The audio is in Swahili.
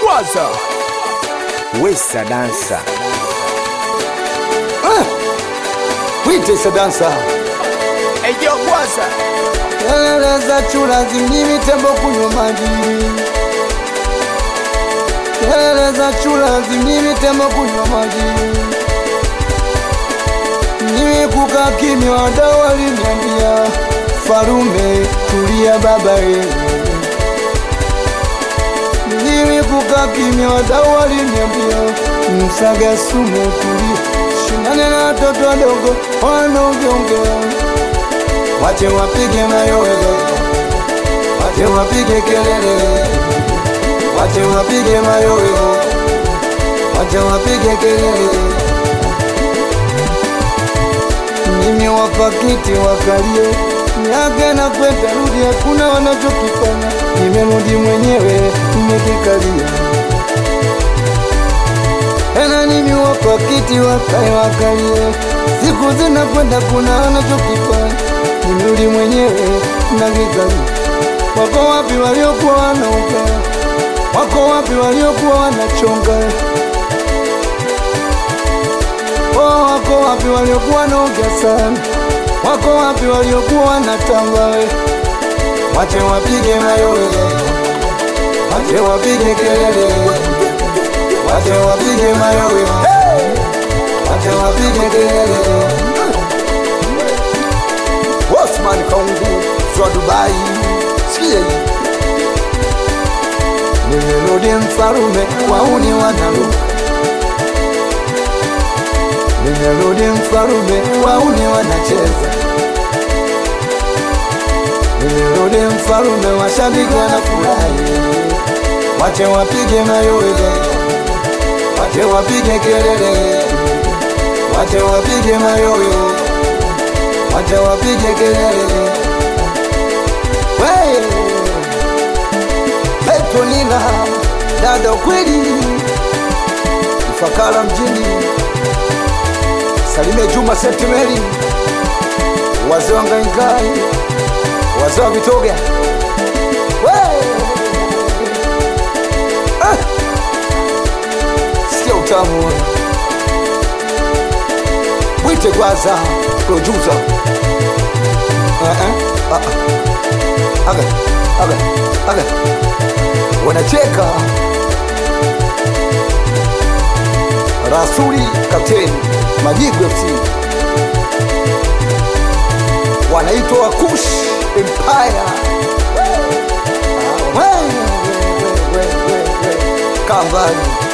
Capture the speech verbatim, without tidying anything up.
Gwaza Wesa dansa ah! Wite sa dansa Ejo Gwaza kelele za chura zimimi tembo kunywa maji, kelele za chura zimimi tembo kunywa maji. Mimi kukaa kimya, wadau waliniambia Farume tulia baba wewe. Mimi kukaa kimya, wadau waliniambia Msaga sumu tulia, shindane na watoto wadogo wanaongeongea. Wache wapige mayowe, wache wapige kelele, wache wapige mayowe, wache wapige kelele. Mimi wapakiti wakalie, miaka na kwenda rudi, hakuna wanachokifanya. Nimerudi mwenyewe, nimekikalia. Ena nini wapakiti wakae wakalie, siku zina kwenda, kuna wanachokifanya. Nimerudi mwenyewe nakikalia. Wako wapi waliokuwa wanaongea? Wako wapi waliokuwa wanachonga? Oh, wako wapi waliokuwa wanaongea sana? Wako wapi waliokuwa wanatamba? Wache wapige mayowe, wache wapige kelele, wache wapige mayowe, wache wapige kelele. Osman Kaungu Zwa Dubai sikia hii. Nimerudi Mfarume, wauni wanaruka. Nimerudi Mfarume, wauni wanacheza. Nimerudi Mfarume, washabiki wanafurahi. Wache wapige mayowe, wache wapige kelele, wache wapige mayowe, wache wapige kelele. Wey Petronila dada ukweli Ifakara mjini. Salime Juma Sentimeri, wazee wa Ngaingai, wazee wa Vitoga. Wey ah! Sikia utamu. Wite Gwaza producer. Uh -uh. Uh -uh. Aga, aga, aga. Wanacheka Rasuli Kapteni Majigu F C, wanaitwa Kush Empire. Kambani